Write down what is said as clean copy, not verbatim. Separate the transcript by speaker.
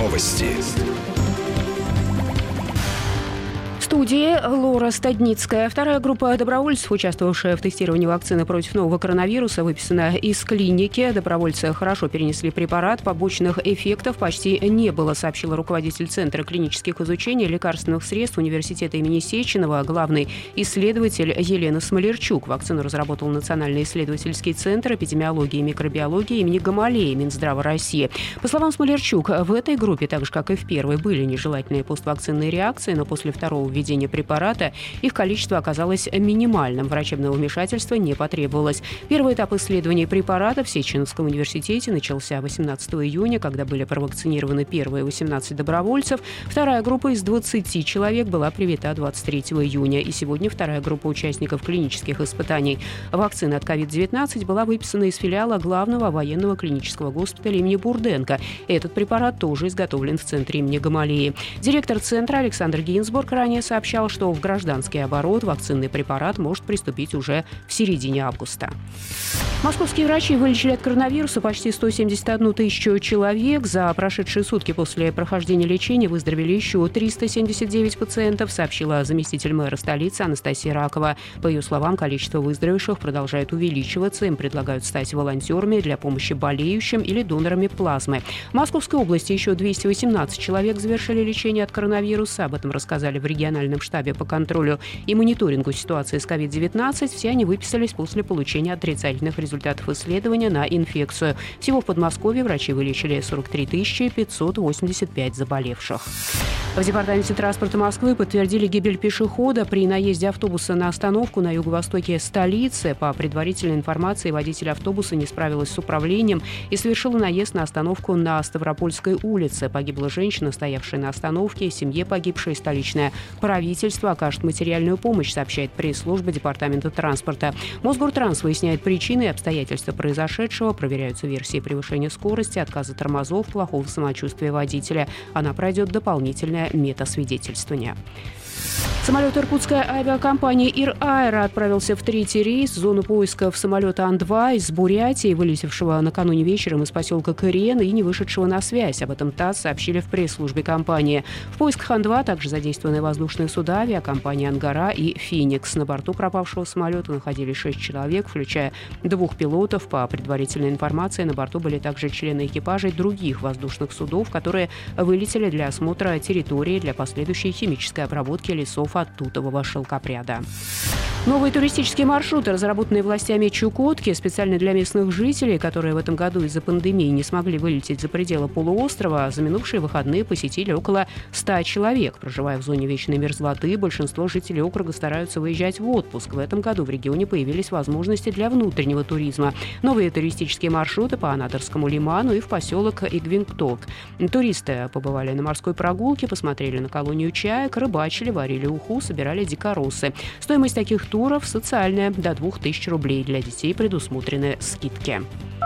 Speaker 1: Новости.
Speaker 2: В студии Лора Стадницкая. Вторая группа добровольцев, участвовавшая в тестировании вакцины против нового коронавируса, выписана из клиники. Добровольцы хорошо перенесли препарат. Побочных эффектов почти не было, сообщила руководитель Центра клинических изучений лекарственных средств Университета имени Сеченова, главный исследователь Елена Смолерчук. Вакцину разработал Национальный исследовательский центр эпидемиологии и микробиологии имени Гамалеи Минздрава России. По словам Смолерчук, в этой группе, так же как и в первой, были нежелательные поствакцинные реакции, но после второго введения препарата их количество оказалось минимальным. Врачебного вмешательства не потребовалось. Первый этап исследований препарата в Сеченовском университете начался 18 июня, когда были провакцинированы первые 18 добровольцев. Вторая группа из 20 человек была привита 23 июня. И сегодня вторая группа участников клинических испытаний вакцины от COVID-19 была выписана из филиала главного военного клинического госпиталя имени Бурденко. Этот препарат тоже изготовлен в центре имени Гамалеи. Директор центра Александр Гинзбург ранее сообщал, что в гражданский оборот вакцинный препарат может приступить уже в середине августа. Московские врачи вылечили от коронавируса почти 171 тысячу человек. За прошедшие сутки после прохождения лечения выздоровели еще 379 пациентов, сообщила заместитель мэра столицы Анастасия Ракова. По ее словам, количество выздоровевших продолжает увеличиваться. Им предлагают стать волонтерами для помощи болеющим или донорами плазмы. В Московской области еще 218 человек завершили лечение от коронавируса. Об этом рассказали в региональном штабе по контролю и мониторингу ситуации с COVID-19. Все они выписались после получения отрицательных результатов исследования на инфекцию. Всего в Подмосковье врачи вылечили 43 585 заболевших. В департаменте транспорта Москвы подтвердили гибель пешехода при наезде автобуса на остановку на юго-востоке столицы. По предварительной информации, водитель автобуса не справилась с управлением и совершила наезд на остановку на Ставропольской улице. Погибла женщина, стоявшая на остановке. Семье погибшей столичное правительство окажет материальную помощь, сообщает пресс-служба департамента транспорта. Мосгортранс выясняет причины и обстоятельства произошедшего. Проверяются версии превышения скорости, отказа тормозов, плохого самочувствия водителя. Она пройдет дополнительное метасвидетельствование. Самолет иркутской авиакомпании «Ир Аэро» отправился в третий рейс в зону поисков самолета Ан-2 из Бурятии, вылетевшего накануне вечером из поселка Кырен и не вышедшего на связь. Об этом ТАСС сообщили в пресс-службе компании. В поисках Ан-2 также задействованы воздушные суда авиакомпании «Ангара» и «Феникс». На борту пропавшего самолета находились 6 человек, включая 2 пилотов. По предварительной информации, на борту были также члены экипажей других воздушных судов, которые вылетели для осмотра территории для последующей химической обработки лесов от тутового шелкопряда. Новые туристические маршруты, разработанные властями Чукотки специально для местных жителей, которые в этом году из-за пандемии не смогли вылететь за пределы полуострова, за минувшие выходные посетили около 100 человек. Проживая в зоне вечной мерзлоты, большинство жителей округа стараются выезжать в отпуск. В этом году в регионе появились возможности для внутреннего туризма. Новые туристические маршруты по Анадырскому лиману и в поселок Игвингток. Туристы побывали на морской прогулке, посмотрели на колонию чаек, рыбачили, варили уху, собирали дикоросы. Стоимость таких туров социальная, до 2000 рублей. Для детей предусмотрены скидки.